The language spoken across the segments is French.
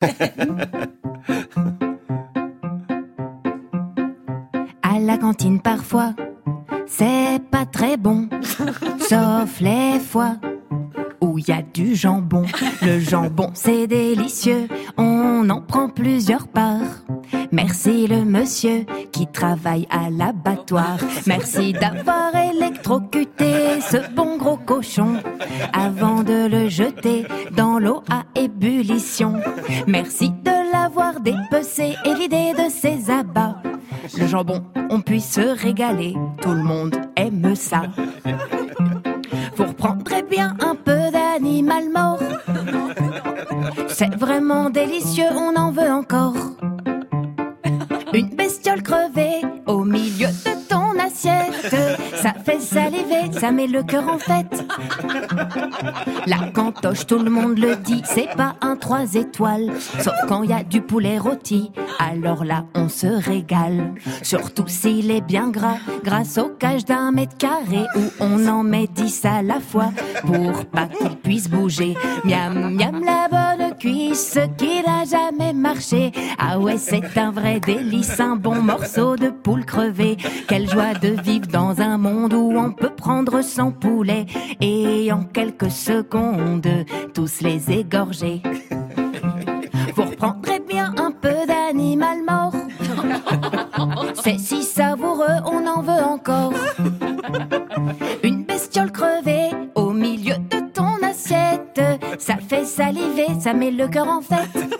À la cantine parfois, c'est pas très bon, sauf les fois où il y a du jambon. Le jambon c'est délicieux, on en prend plusieurs parts. Merci le monsieur qui travaille à l'abattoir. Merci d'avoir électrocuté ce bon gros cochon avant de le jeter dans l'eau à ébullition. Merci de l'avoir dépecé et vidé de ses abats. Le jambon, on puisse se régaler, tout le monde aime ça. Vous reprendrez bien un peu d'animal mort. C'est vraiment délicieux, on en veut encore. Une bestiole crevée au milieu de ton assiette, ça fait saliver, ça met le cœur en fête. La cantoche, tout le monde le dit, c'est pas un 3 étoiles. Sauf quand y a du poulet rôti, alors là on se régale. Surtout s'il est bien gras, grâce au cage d'1 mètre carré, où on en met 10 à la fois, pour pas qu'il puisse bouger. Miam miam la bonne cuisse qui n'a jamais marché. Ah ouais, c'est un vrai délice, un bon morceau de poule crevée. Quelle joie de vivre dans un monde où on peut prendre son poulet et en quelques secondes tous les égorger. Vous reprendrez bien un peu d'animal mort. C'est si savoureux, on en veut encore. Une bestiole crevée au milieu de ton assiette, ça fait saliver, ça met le cœur en fête.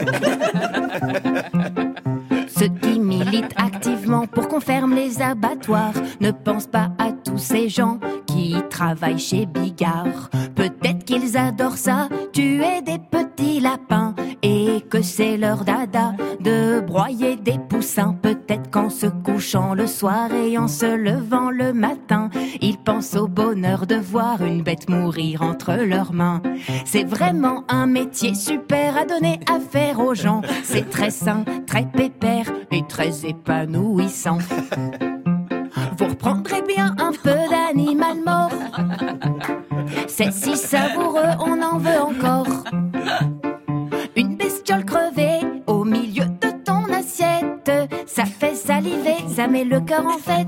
Ceux qui militent activement pour qu'on ferme les abattoirs ne pensent pas à tous ces gens qui travaillent chez Bigard. Peut-être qu'ils adorent ça, tuer des petits lapins, et que c'est leur dada de broyer des poussins. Peut-être qu'en se couchant le soir et en se levant le matin, ils pensent au bonheur de voir une bête mourir entre leurs mains. C'est vraiment un métier super à donner à faire aux gens. C'est très sain, très pépère et très épanouissant. Vous reprendrez bien un peu d'animal mort. C'est si savoureux, on en veut encore. Une bestiole crevée au milieu de ton assiette, ça fait saliver, ça met le cœur en fête.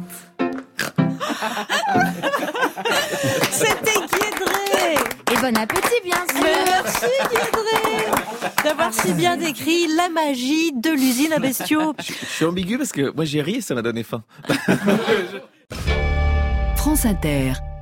C'était Guédré. Et bon appétit, bien sûr. Merci Guédré d'avoir si bien décrit la magie de l'usine à bestiaux. Je suis ambigu parce que moi j'ai ri et ça m'a donné faim. France Inter.